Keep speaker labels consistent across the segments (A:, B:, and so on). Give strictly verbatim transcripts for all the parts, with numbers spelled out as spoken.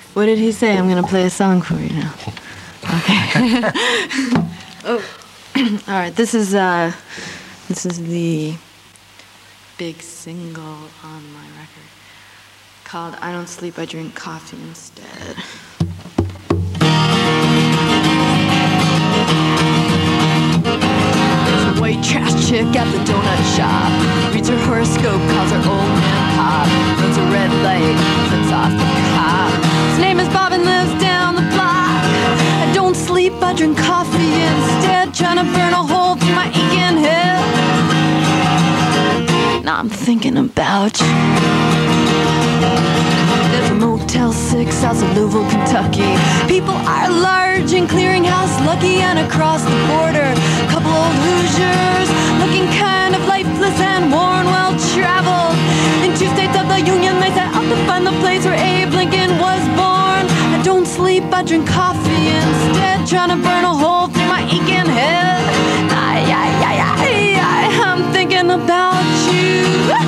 A: What did he say? I'm gonna play a song for you now. Okay. Oh. All right. This is uh, this is the big single on my record called "I Don't Sleep, I Drink Coffee Instead." There's a white trash chick at the donut shop. Reads her horoscope, calls her old man Pop. Runs a red light, flips off the cop. His name is Bob and lives down the block. I don't sleep, I drink coffee instead. Trying to burn a hole through my aching head. Now I'm thinking about you. There's a Motel six out of Louisville, Kentucky. People are large and clearinghouse lucky. And across the border, a couple old Hoosiers looking kind of lifeless and worn, well traveled. In two states of the Union, they set out to find the place where Abe Lincoln was born. I don't sleep, I drink coffee instead. Trying to burn a hole through my aching head. Ay, ay, ay, ay, ay, I'm thinking about you.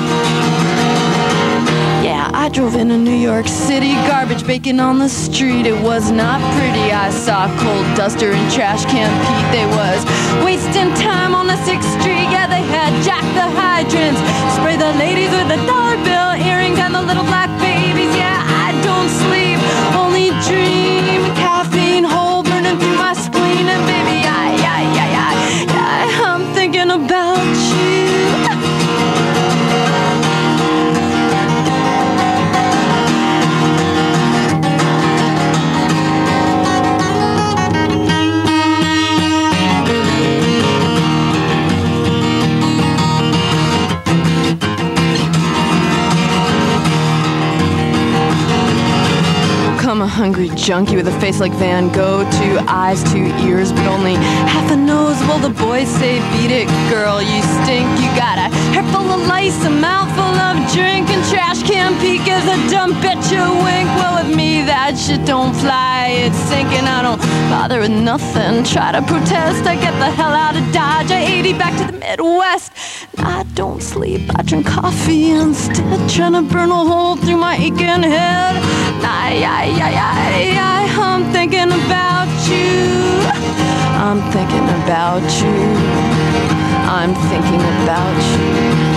A: Yeah, I drove into New York City, garbage baking on the street. It was not pretty. I saw Cold Duster and Trash Can Pete. They was wasting time on the sixth Street. Yeah, they had Jack the Hydrants, spray the ladies with the dollar bill earrings and the little black babies. Yeah, I don't sleep, only dream. Caffeine hole burning through my spleen. And baby, I, I, I, I, I, I'm thinking about you. I'm a hungry junkie with a face like Van Gogh. Two eyes, two ears, but only half a nose. Well, the boys say, beat it, girl, you stink. You got a hair full of lice, a mouthful of drink, and Trash Can Pete gives a dumb bitch a wink. Well, with me, that shit don't fly, it's sinking. I don't bother with nothing. Try to protest, I get the hell out of Dodge. I eighty back to the Midwest. I don't sleep, I drink coffee instead. Trying to burn a hole through my aching head. Ay, ay, ay, ay, ay, I'm thinking about you. I'm thinking about you. I'm thinking about you.